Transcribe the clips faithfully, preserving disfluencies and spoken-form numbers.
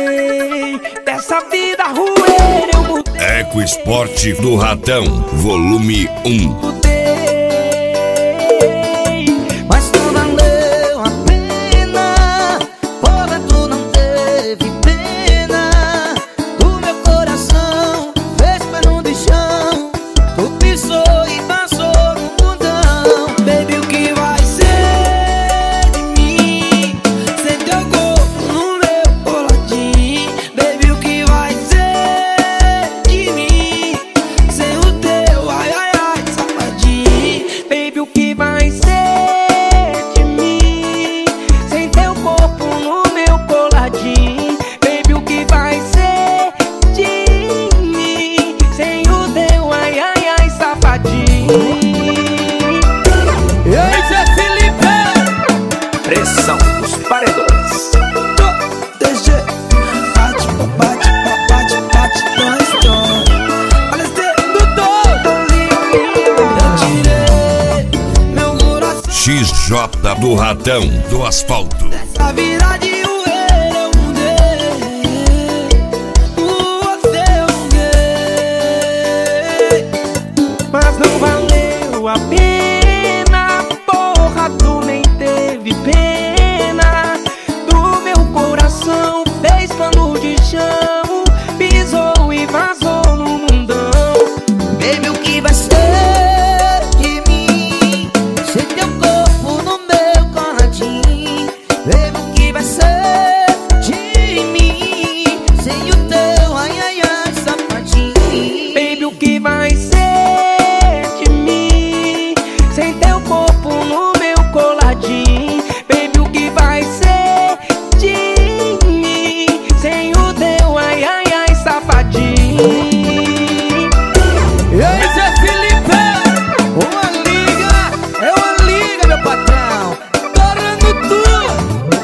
mudei, dessa vida rueira eu mudei. Eco Esporte do Ratão, volume um. Mudei, mas não valeu a pena. Porra, tu não teve pena do meu coração, fez pano de chão. Tu pisou e passou no mundão. Baby, o que vai ser de mim sem teu corpo no meu coladinho? Baby, o que vai ser de mim sem o teu ai ai ai safadinho? Baby, o que vai ser de mim sem teu corpo no meu coladinho? Baby, o que vai ser de mim sem o teu ai ai ai safadinho? E aí, Zé Felipe? Pressão dos paredões. D G, bate, bate, bate, bate, dói, dói. Olha esse dedo todo. Eu tirei meu coração X J do Ratão, do Asfalto. dessa vida de rueira eu mudei. Você eu mudei, mas não valeu a pena. Porra, tu nem teve pena do meu coração, fez pano de chão, pisou e vazou no mundão. Baby, o que vai ser de mim sem teu corpo no meu coladinho? Baby, o que vai ser de mim sem o teu ai ai ai safadinho? Baby, o que vai ser de mim sem teu corpo no meu coladinho? Baby, o que vai ser de mim sem o teu ai ai ai safadinho? E aí, Zé Felipe? Uma liga, é uma liga, meu patrão. Torando tudo.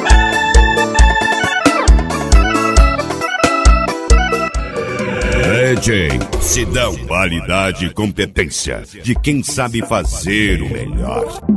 D J Sidão, qualidade e competência de quem sabe fazer o melhor.